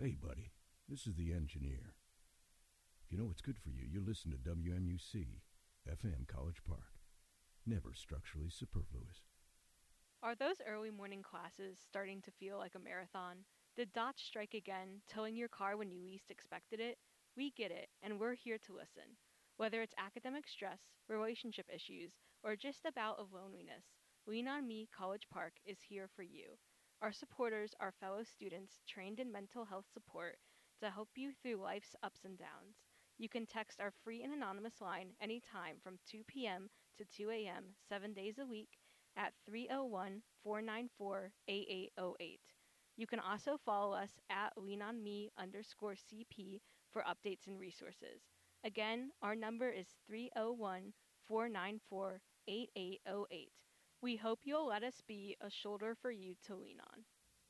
Hey, buddy, this is the engineer. If you know what's good for you, you listen to WMUC, FM College Park. Never structurally superfluous. Are those early morning classes starting to feel like a marathon? Did Dodge strike again, towing your car when you least expected it? We get it, and we're here to listen. Whether it's academic stress, relationship issues, or just a bout of loneliness, Lean on Me College Park is here for you. Our supporters are fellow students trained in mental health support to help you through life's ups and downs. You can text our free and anonymous line anytime from 2 p.m. to 2 a.m. 7 days a week at 301-494-8808. You can also follow us at leanonme_CP for updates and resources. Again, our number is 301-494-8808. We hope you'll let us be a shoulder for you to lean on.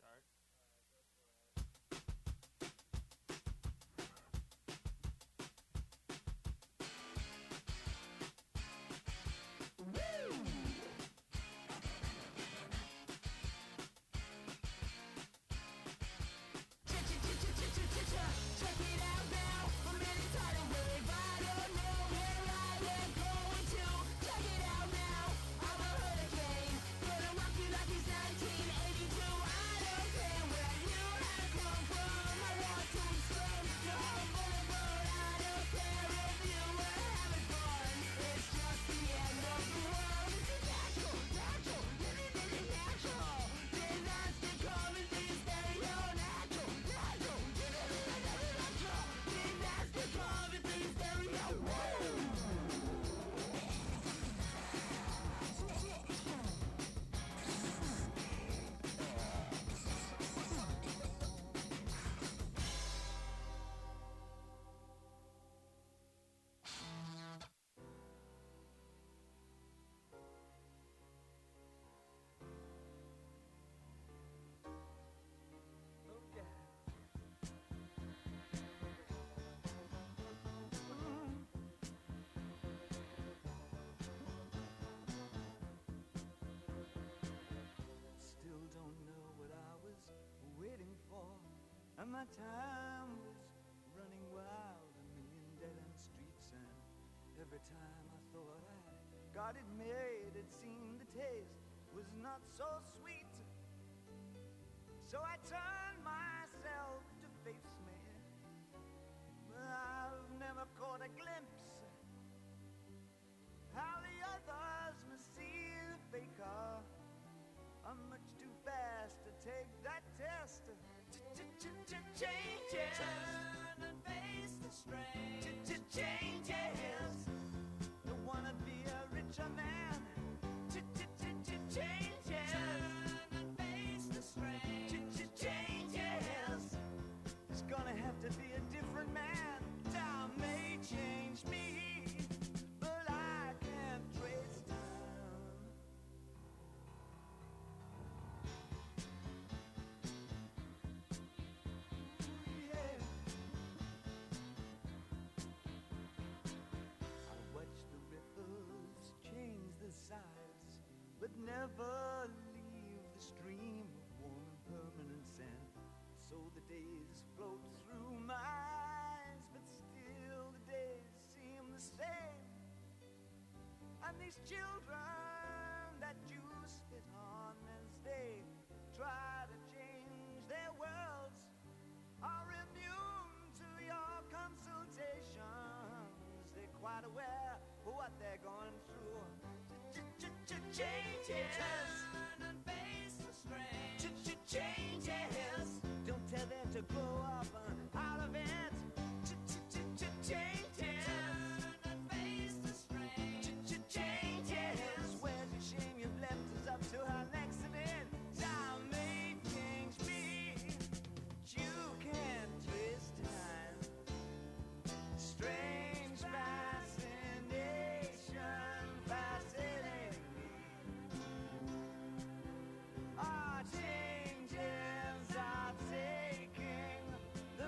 And my time was running wild, a million dead-end streets, and every time I thought I got it made, it seemed the taste was not so sweet. So I turned myself to face me, but I've never caught a glimpse how the others must see the faker. I'm much too fast to take that test. Changes. Turn and face the strain. Changes. Don't wanna be a richer man. Changes. Turn and face the strain. Changes. It's gonna have to be a different man. Time may change me, but I can't trace time. Size, but never leave the stream of warm and permanent sand. So the days float through my eyes, but still the days seem the same. And these children that you spit on as they try to change their worlds are immune to your consultations. They're quite aware of what they're going through. Changes. Turn and face the strain. Changes. Don't tell them to grow up out of it. Changes. Turn and face the strain. Changes. Where's your shame you've left us up to our next event? Time may change me, but you can't twist time. Strange fascination, fascinating me. Our changes are taking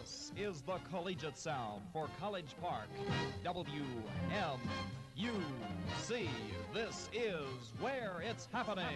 This is the collegiate sound for College Park. WMUC. This is where it's happening.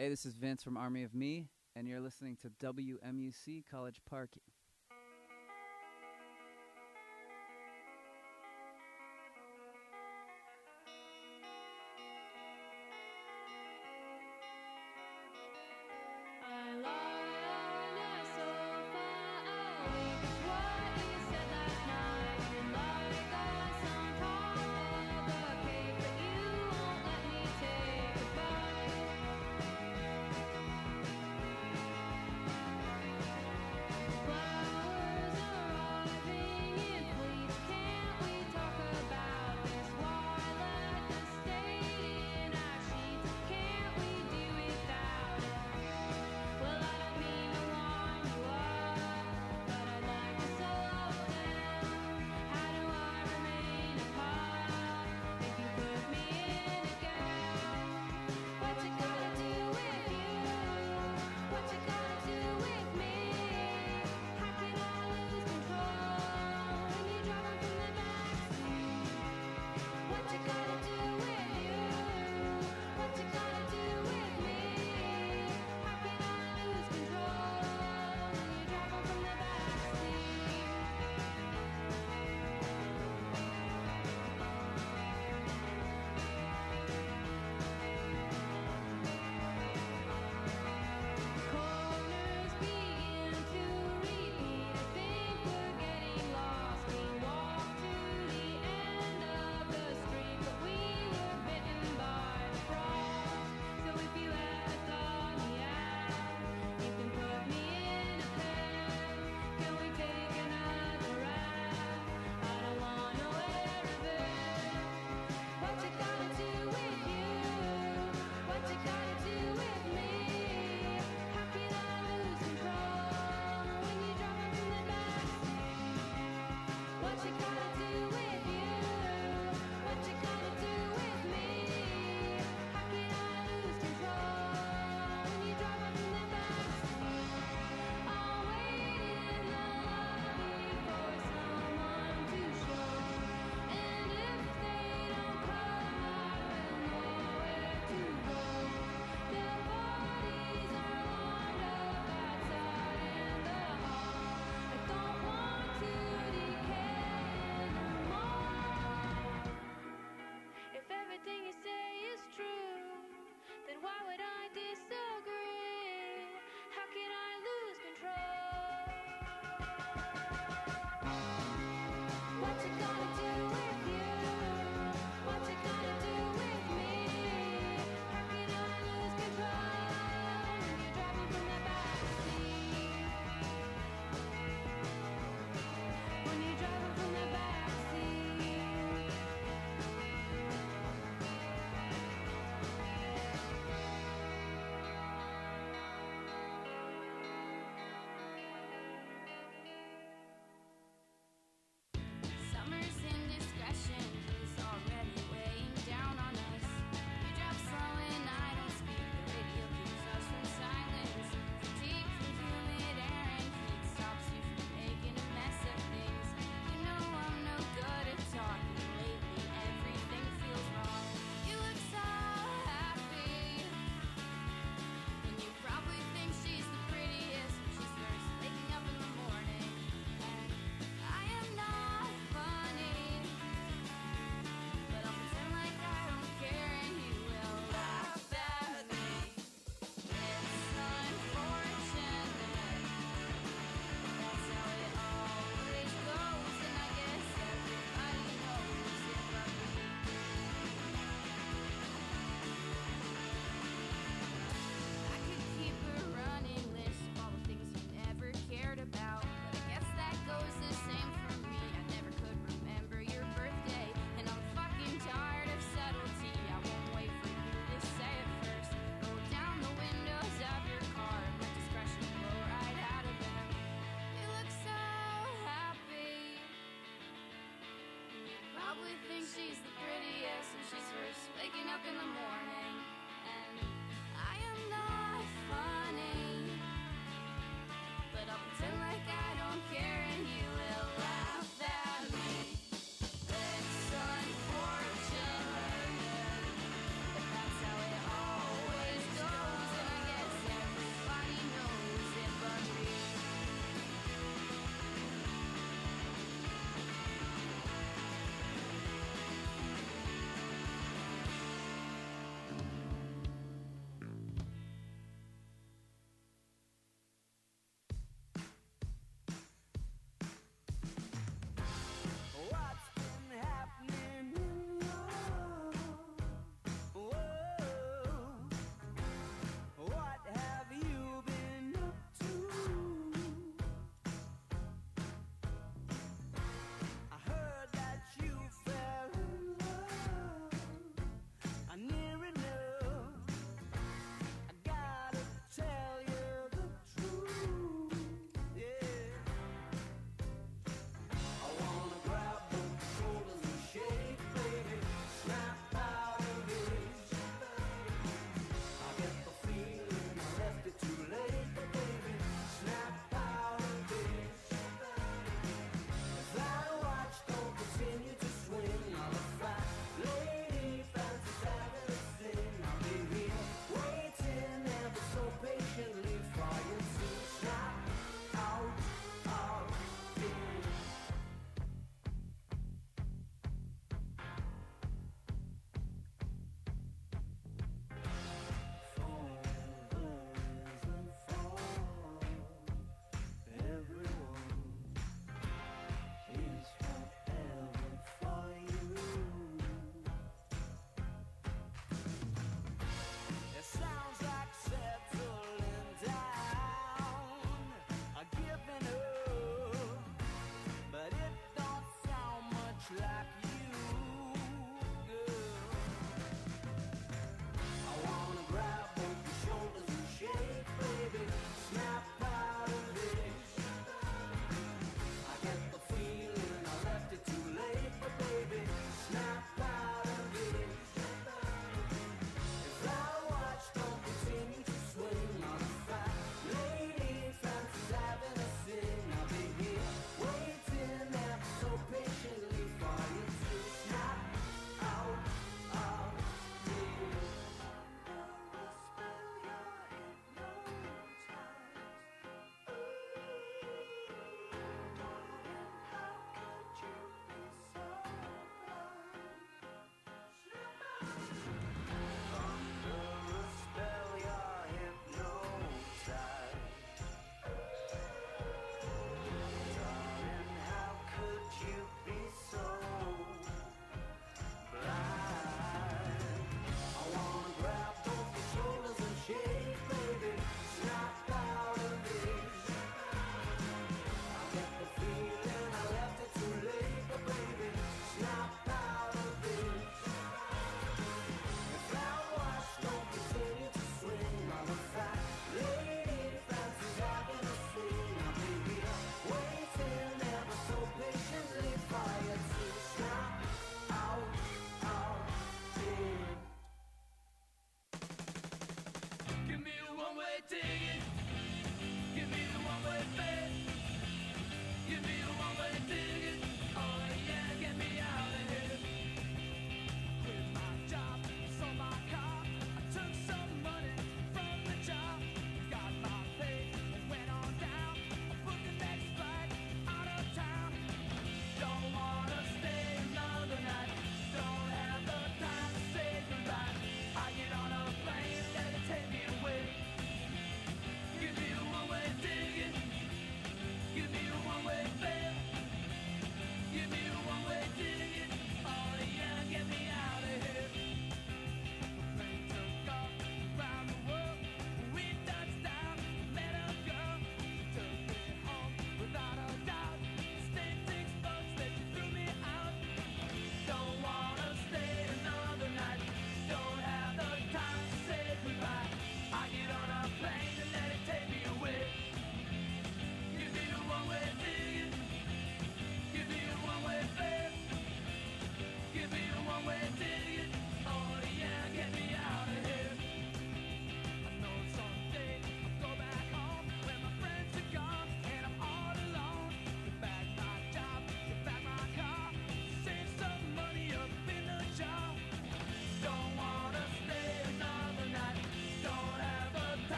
Hey, this is Vince from Army of Me, and you're listening to WMUC College Park. Why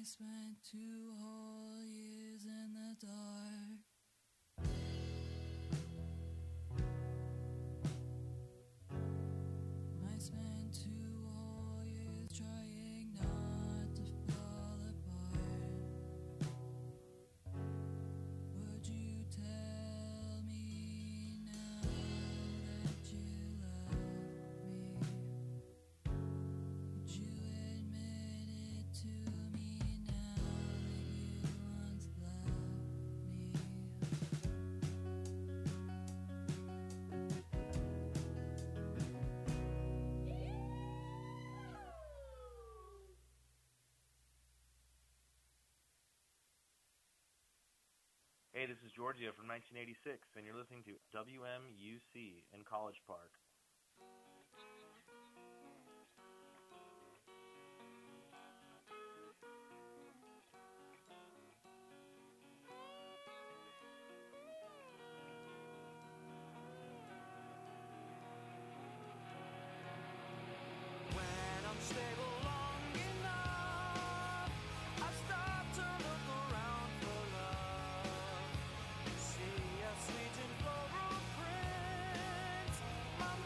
spent 2 whole years in the dark. I spent 2 whole years trying not to fall apart. Would you tell me now that you love me? Would you admit it to me now that you once loved me? Hey, this is Giorgio from 1986, and you're listening to WMUC in College Park. When I'm stable long enough, I start to look around for love. See a sweet and floral print. My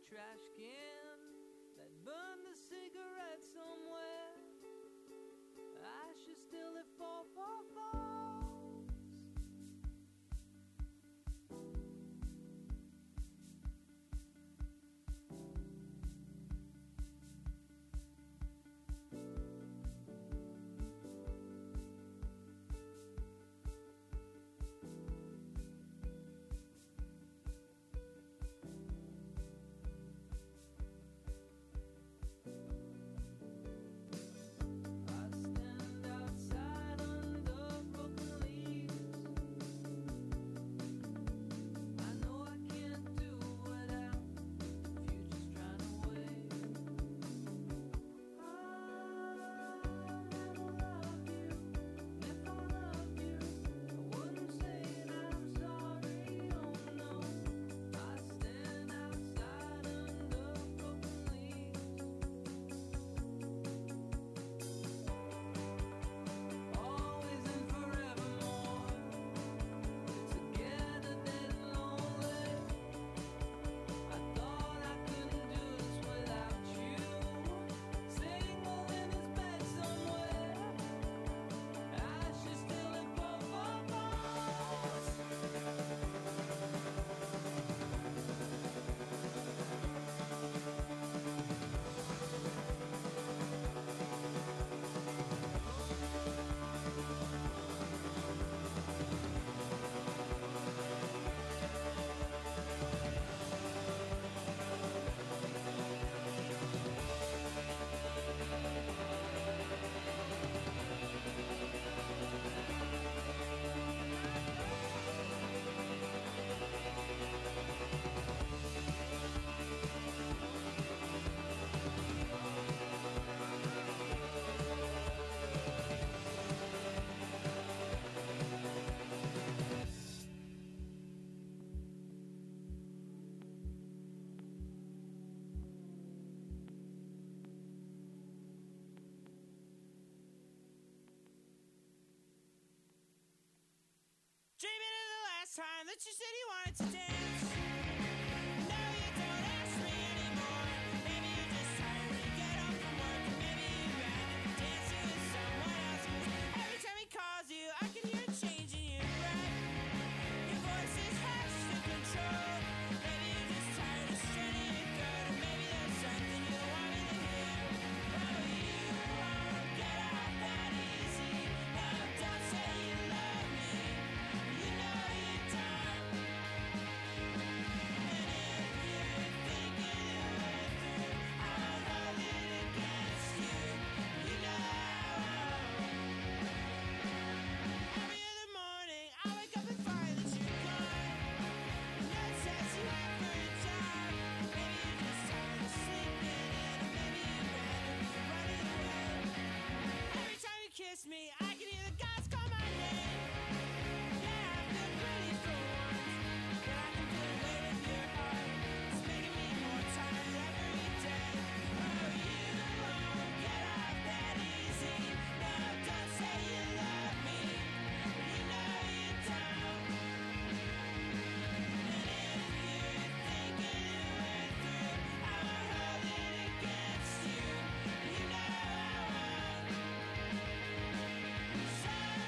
trash can that burned a cigarette somewhere. Ashes still at 444s. Dreaming of the last time that you said you wanted to dance. No, you don't ask me anymore. Maybe you're just tired when you get home from work. And maybe you'd rather be dancing with someone else. 'Cause every time he calls you, I can hear a change in your breath. Your voice is hushed to control. Maybe you're just tired of straining your throat. Or maybe there's something you want me to hear. Oh, you won't get off that easy. No, don't say you love me. You know you don't. And if you're thinking your way through, I'll hold it against you. You know I won't. Every other morning, I wake up and find that you're gone. No text you have for a job. Maybe you're just tired of sleeping in, or maybe you'd rather be running away. Every time you kiss me, I can hear the gods call my name. Yeah, I feel pretty for once, but I can feel the weight of your heart. It's making me more tired every day. Oh, you won't get off that easy. No, don't say you love me. You know you don't. And if you're thinking your way through, I'll hold it against you. You know I won't. So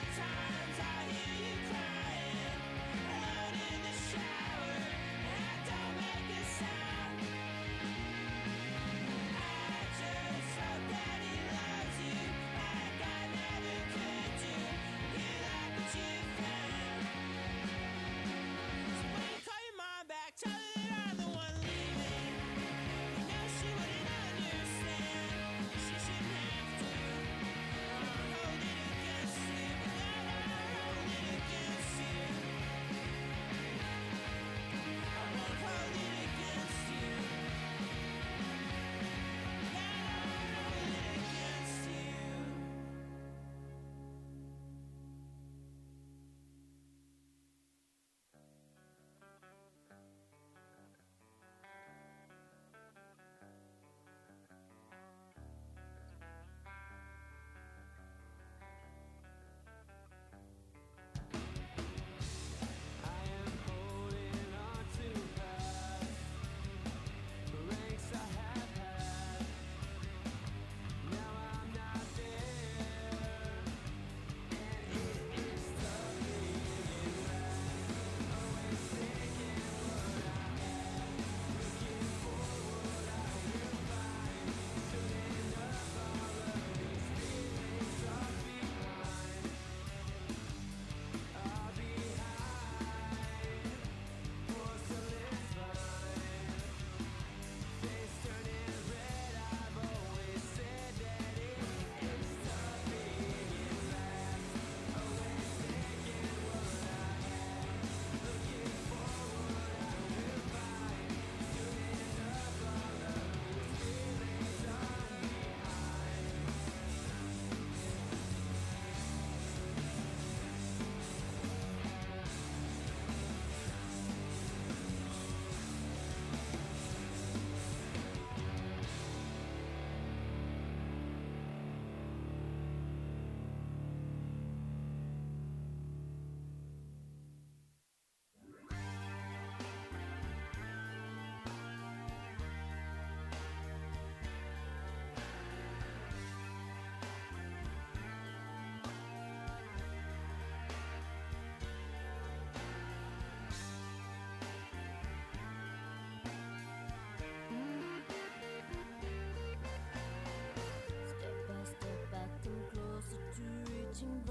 watching